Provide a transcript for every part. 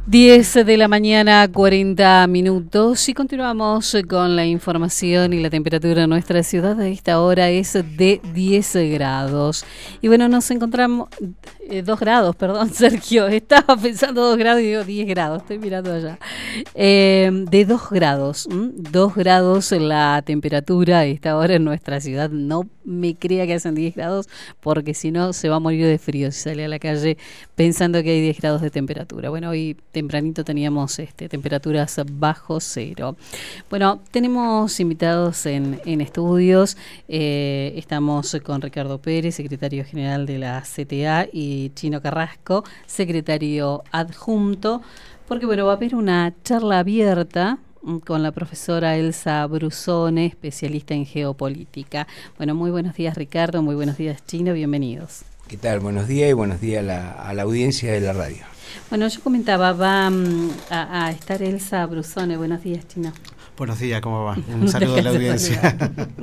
10 de la mañana, 40 minutos, y continuamos con la información. Y la temperatura en nuestra ciudad a esta hora es de 10 grados. Y bueno, nos encontramos... 2 grados, perdón, Sergio. Estaba pensando 2 grados y digo 10 grados. Estoy mirando allá. De 2 grados. 2 grados la temperatura a esta hora en nuestra ciudad. No me crea que hacen 10 grados, porque si no se va a morir de frío si sale a la calle pensando que hay 10 grados de temperatura. Bueno, hoy tempranito teníamos temperaturas bajo cero. Bueno, tenemos invitados en estudios. Estamos con Ricardo Pérez, secretario general de la CTA, y Chino Carrasco, secretario adjunto, porque bueno, va a haber una charla abierta con la profesora Elsa Brusone, especialista en geopolítica. Bueno, muy buenos días, Ricardo, muy buenos días, Chino, bienvenidos. ¿Qué tal? Buenos días y buenos días a la audiencia de la radio. Bueno, yo comentaba, va a estar Elsa Brusone. Buenos días, Chino. Buenos días, ¿cómo va? Un saludo a la audiencia.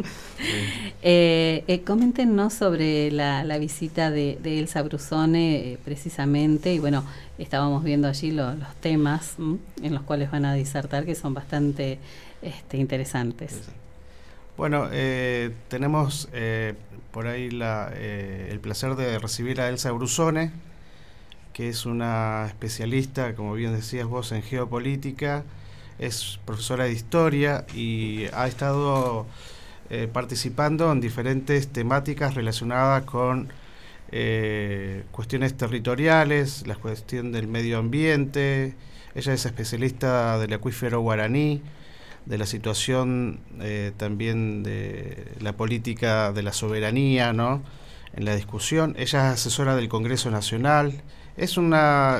Coméntenos sobre la visita de Elsa Brusone, precisamente, y bueno, estábamos viendo allí los temas en los cuales van a disertar, que son bastante interesantes. Bueno, tenemos por ahí el placer de recibir a Elsa Brusone, que es una especialista, como bien decías vos, en geopolítica. Es profesora de historia y ha estado participando en diferentes temáticas relacionadas con cuestiones territoriales, la cuestión del medio ambiente. Ella es especialista del acuífero guaraní, de la situación también de la política de la soberanía, ¿no?, en la discusión. Ella es asesora del Congreso Nacional. Es una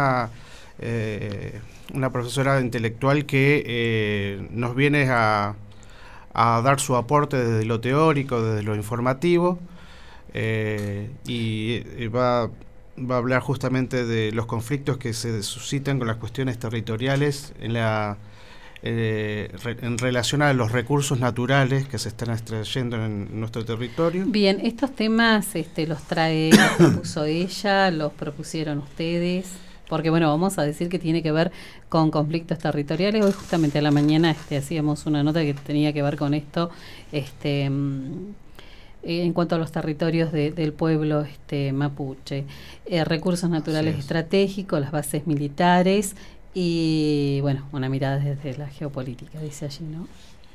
profesora intelectual que nos viene a dar su aporte desde lo teórico, desde lo informativo, y va a hablar justamente de los conflictos que se suscitan con las cuestiones territoriales en relación a los recursos naturales que se están extrayendo en nuestro territorio. Bien, estos temas los propuso ella, los propusieron ustedes, porque bueno, vamos a decir que tiene que ver con conflictos territoriales. Hoy justamente a la mañana hacíamos una nota que tenía que ver con esto, en cuanto a los territorios del pueblo mapuche, recursos naturales estratégicos, las bases militares y bueno, una mirada desde la geopolítica, dice allí, ¿no?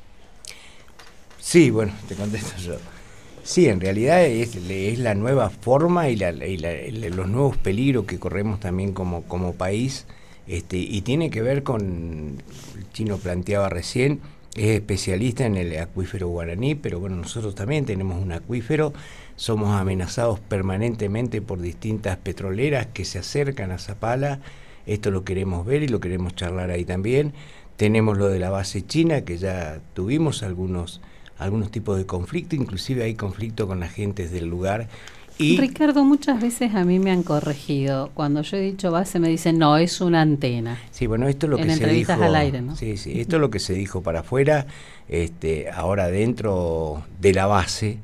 Sí, bueno, te contesto yo. Sí, en realidad es la nueva forma y los nuevos peligros que corremos también como país, y tiene que ver con, el Chino planteaba recién, es especialista en el acuífero guaraní, pero bueno, nosotros también tenemos un acuífero, somos amenazados permanentemente por distintas petroleras que se acercan a Zapala. Esto lo queremos ver y lo queremos charlar ahí también. Tenemos lo de la base china, que ya tuvimos algunos tipos de conflicto, inclusive hay conflicto con las gentes del lugar. Y Ricardo, muchas veces a mí me han corregido. Cuando yo he dicho base me dicen, no, es una antena. Sí, bueno, esto es lo que se dijo. En entrevistas al aire, ¿no? Sí, esto es lo que se dijo para afuera. Ahora dentro de la base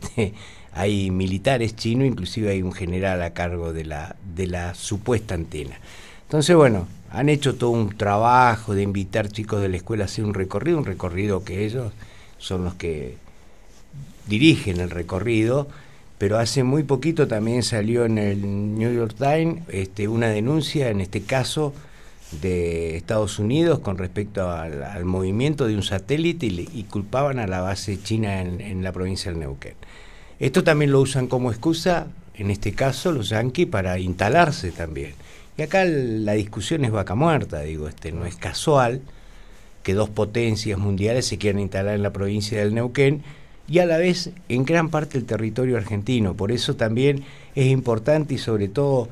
hay militares chinos, inclusive hay un general a cargo de la supuesta antena. Entonces, bueno, han hecho todo un trabajo de invitar chicos de la escuela a hacer un recorrido que ellos son los que dirigen el recorrido, pero hace muy poquito también salió en el New York Times una denuncia, en este caso de Estados Unidos, con respecto al movimiento de un satélite y culpaban a la base china en la provincia del Neuquén. Esto también lo usan como excusa, en este caso los yanquis, para instalarse también. Y acá la discusión es vaca muerta, digo, no es casual que dos potencias mundiales se quieran instalar en la provincia del Neuquén y a la vez en gran parte del territorio argentino. Por eso también es importante, y sobre todo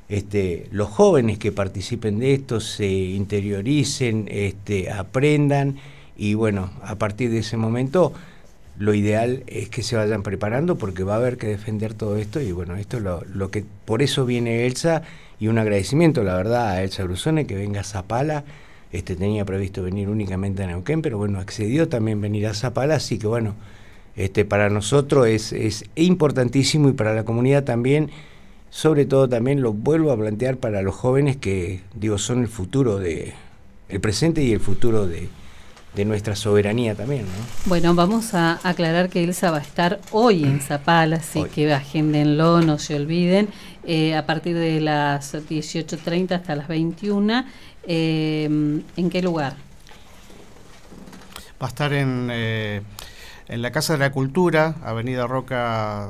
los jóvenes que participen de esto se interioricen, aprendan, y bueno, a partir de ese momento lo ideal es que se vayan preparando, porque va a haber que defender todo esto. Y bueno, esto es lo que por eso viene Elsa, y un agradecimiento, la verdad, a Elsa Brusone que venga a Zapala. Tenía previsto venir únicamente a Neuquén, pero bueno, accedió también venir a Zapala, así que bueno, para nosotros es importantísimo, y para la comunidad también, sobre todo también lo vuelvo a plantear para los jóvenes que, digo, son el futuro el presente y el futuro de nuestra soberanía también, ¿no? Bueno, vamos a aclarar que Elsa va a estar hoy en Zapala, así que agéndenlo, no se olviden, a partir de las 18:30 hasta las 21. ¿En qué lugar? Va a estar en la Casa de la Cultura, Avenida Roca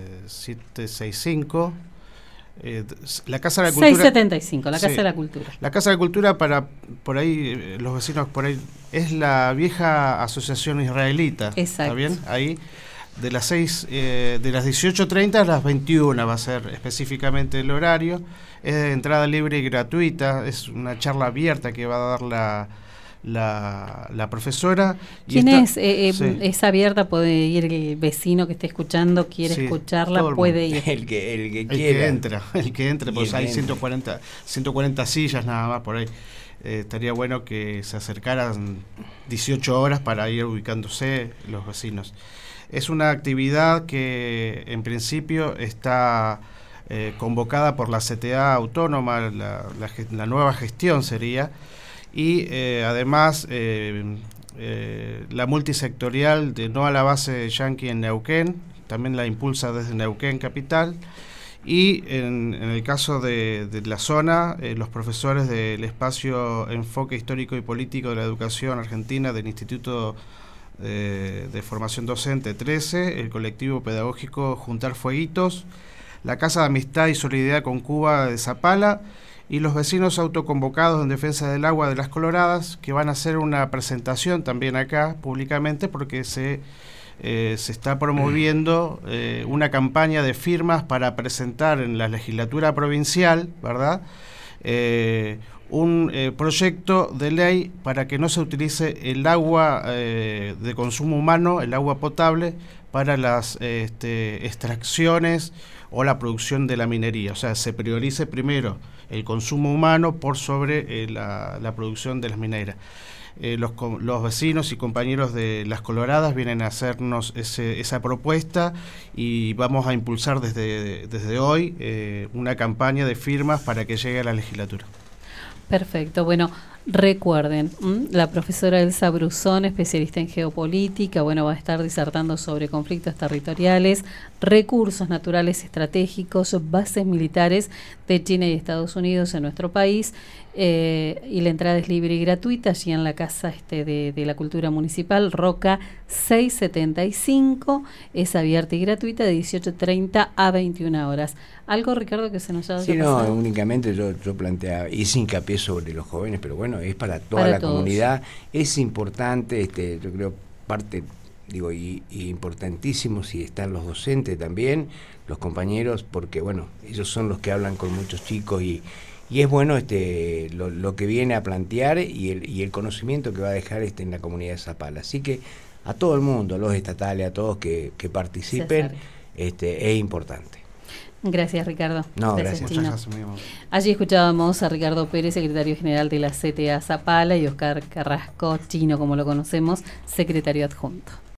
765. La Casa de la Cultura 675, la Casa sí, de la Cultura. La Casa de la Cultura, para por ahí los vecinos por ahí, es la vieja asociación israelita. Exacto. ¿Está bien? Ahí de las 18:30 a las 21 va a ser específicamente el horario. Es de entrada libre y gratuita, es una charla abierta que va a dar la profesora. ¿Quién es? Sí. Es abierta, puede ir el vecino que esté escuchando, quiere escucharla, puede ir. El que quiera. El que entre, pues hay 140 sillas nada más por ahí. Estaría bueno que se acercaran 18 horas para ir ubicándose los vecinos. Es una actividad que en principio está convocada por la CTA autónoma, la nueva gestión sería, y además la multisectorial de No a la Base Yanqui en Neuquén, también la impulsa desde Neuquén Capital, y en el caso de la zona, los profesores del espacio Enfoque Histórico y Político de la Educación Argentina del Instituto de Formación Docente 13, el colectivo pedagógico Juntar Fueguitos, la Casa de Amistad y Solidaridad con Cuba de Zapala, y los vecinos autoconvocados en defensa del agua de Las Coloradas, que van a hacer una presentación también acá públicamente, porque se está promoviendo una campaña de firmas para presentar en la legislatura provincial, ¿verdad?, un proyecto de ley para que no se utilice el agua de consumo humano, el agua potable, para las extracciones o la producción de la minería. O sea, se priorice primero el consumo humano por sobre la producción de las mineras. Los vecinos y compañeros de Las Coloradas vienen a hacernos esa propuesta, y vamos a impulsar desde hoy una campaña de firmas para que llegue a la legislatura. Perfecto. Bueno, recuerden, la profesora Elsa Brusón, especialista en geopolítica, va a estar disertando sobre conflictos territoriales, recursos naturales estratégicos, bases militares de China y Estados Unidos en nuestro país, y la entrada es libre y gratuita, allí en la Casa de la Cultura Municipal, Roca 675, es abierta y gratuita de 18:30 a 21 horas. ¿Algo, Ricardo, que se nos haya pasado? No, únicamente yo planteaba, hice hincapié sobre los jóvenes, pero bueno, es para toda la comunidad, es importante, yo creo, parte, digo, y importantísimo si están los docentes también, los compañeros, porque bueno, ellos son los que hablan con muchos chicos, y es bueno lo que viene a plantear y el conocimiento que va a dejar en la comunidad de Zapala. Así que a todo el mundo, a los estatales, a todos que participen, es importante. Gracias, Ricardo. No, gracias. Muchas gracias. Allí escuchábamos a Ricardo Pérez, secretario general de la CTA Zapala, y Oscar Carrasco, Chino como lo conocemos, secretario adjunto.